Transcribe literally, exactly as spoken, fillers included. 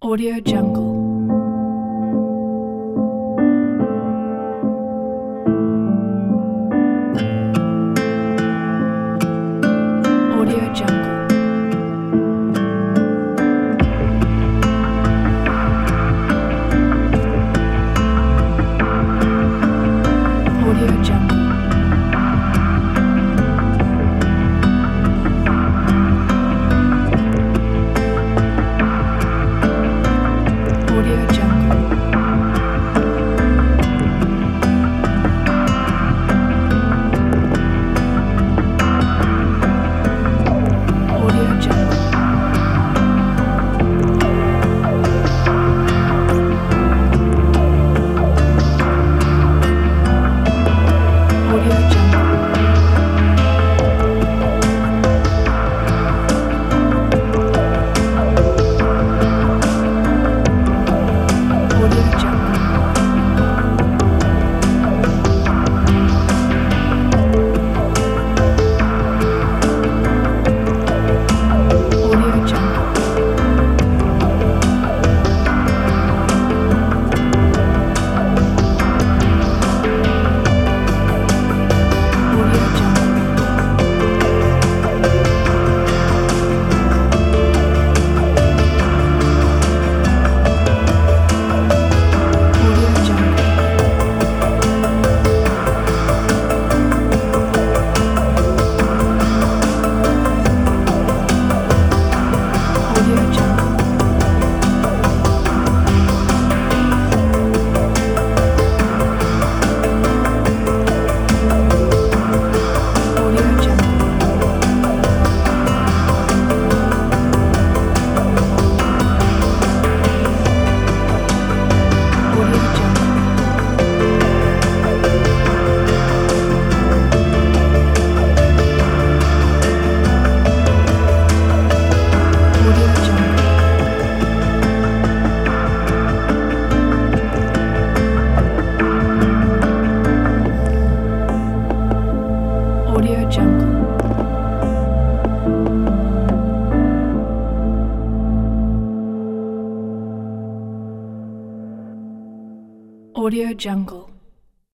Audio Jungle. Audio Jungle. Audio Jungle. Audio Jungle. Audio Jungle. Audio Jungle. Audio Jungle. Audio Jungle. Audio Jungle. Audio Jungle. Audio Jungle. Audio Jungle. Audio Jungle. Audio Jungle. Audio Jungle. Audio Jungle.